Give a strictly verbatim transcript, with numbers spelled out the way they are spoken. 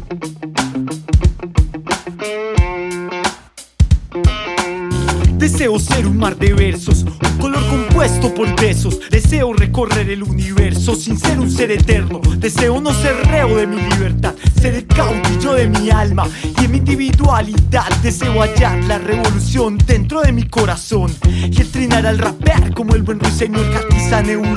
Deseo ser un mar de versos, un color compuesto por besos. Deseo recorrer el universo sin ser un ser eterno. Deseo no ser reo de mi libertad, ser el caudillo de mi alma. Y en mi individualidad deseo hallar la revolución dentro de mi corazón. Y el trinar al rapear como el buen ruiseñor que atiza neuronas.